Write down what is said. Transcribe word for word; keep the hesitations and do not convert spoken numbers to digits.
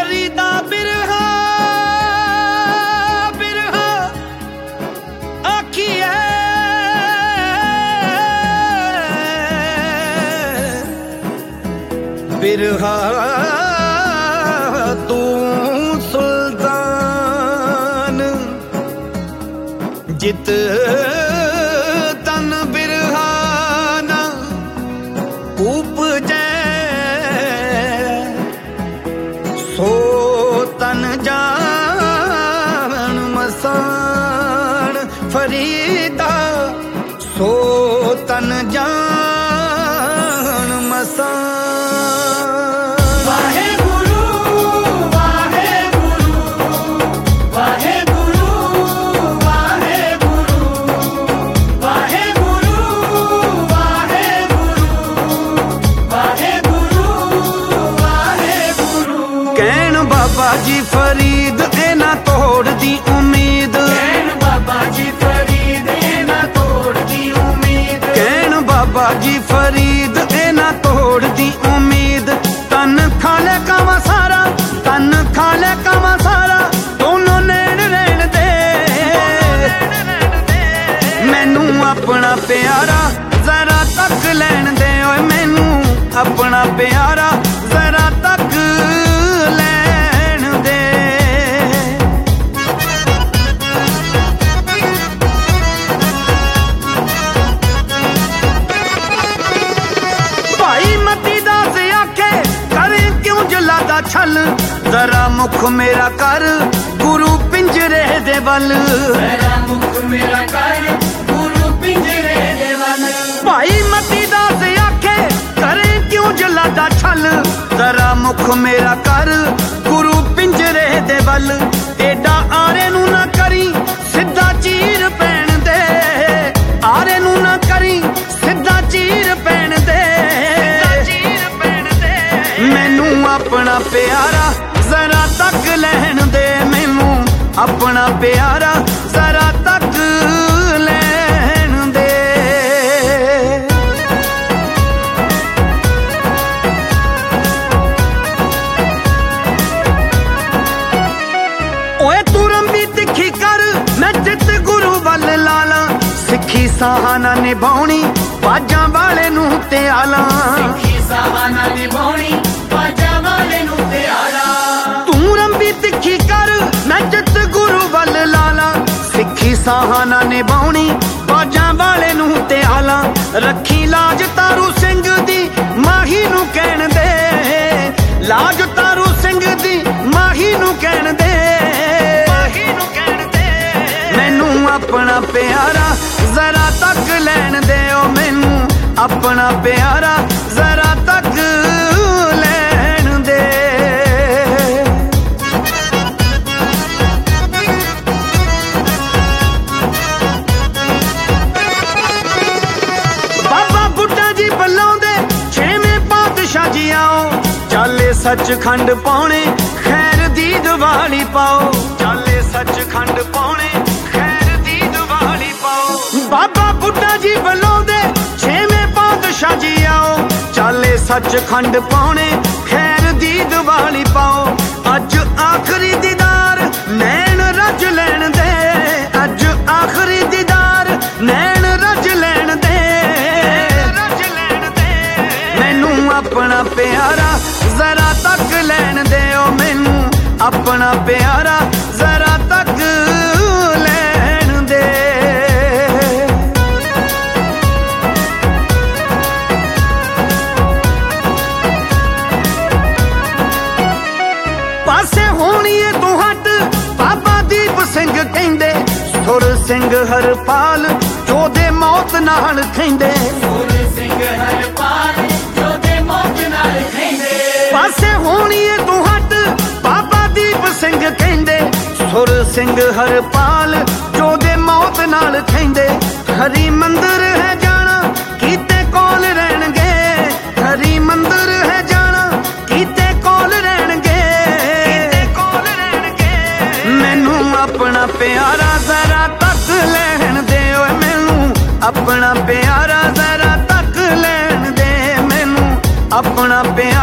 फरीदा बिरहा बिरहा आखिए बिरहा तू सुल्तान जित तन बिरहा ना उपजै सो तन जान मसान फरीदा सो तन जान मसान। बाबा जी फरीद ए ना तोड़ दी उम्मीद, कहन बाबा जी फरीद ए ना तोड़ दी उम्मीद, कहन बाबा जी फरीद ए ना तोड़ दी उम्मीद। तन खाले कावा सारा तन खाले कावा सारा दोनों नैन रैन दे मैनू अपना प्यारा जरा तक लैन दे ओए मैनू अपना प्यारा जरा तक छल जरा मुख मेरा कर गुरु पिंजरे दे बल, जरा मुख मेरा कर गुरु पिंजरे दे बल। भाई मती दास आखे करे क्यों जलादा छल जरा मुख मेरा कर गुरु पिंजरे दे बल। एडा आरे नू ना करी सिद्धा चीर पैण दे, आरे नू ना करी सिद्धा चीर पैण दे मैनू अपना प्यारा जरा तक लैन दे मैनू अपना प्यारा जरा तक लैन दे। ओए तू रंबी तिखी कर मैं जित गुरु वल लाला, सिखी साहाना निभाउणी बाजां वाले नू ते आला, सिखी साहाना निभाउणी तू रंबी तिखी कर मैं जित गुरु वल लाला, सिखी साहाना निभाउणी बाजां वाले नू ते आला। रखी लाज तारू सिंह दी माही नू कहण दे, लाज तारू सिंह दी माही नू कहण दे मैनू अपना प्यारा जरा तक लैन दे ओ मैनू अपना प्यारा जरा तक लैन दे। बाबा बुड्ढा जी बल्लौंदे छेवें पातशाह जी आओ, चाले सचखंड पाउणे खैर दी दिवाली पाओ, चाले सचखंड पाउणे खैर दी दिवाली पाओ। बाबा बुड्ढा जी बल्लौंदे छेवें पातशाह जी आओ, चाले सचखंड पाउणे खैर दी दिवाली पाओ। अज आखरी दीदार नैन रज लैन दे, अज आखरी दीदार नैन रज लैन दे मैनू अपना प्यारा जरा तक लैन दे ओ मैनू अपना प्यारा जरा तक लैन दे। पासे होनी है तू हट बाबा दीप सिंह कहंदे, सुर सिंह हरपाल जो दे मौत नाल खैंदे, सुर सिंह हरपाल जो दे मौत नाल खैंदे। पासे होनी है तू हट बाबा दीप सिंह कहंदे, सुर सिंह हरपाल जो दे मौत नाल खैंदे। हरी मंदिर है जाना कीते कोल रहणगे, हरी मंदिर है जाना कीते कोल रहणगे मैनू अपना प्यारा जरा तक लैन दे ओए मैनू अपना प्यारा जरा तक लैन दे मैनू अपना प्यारा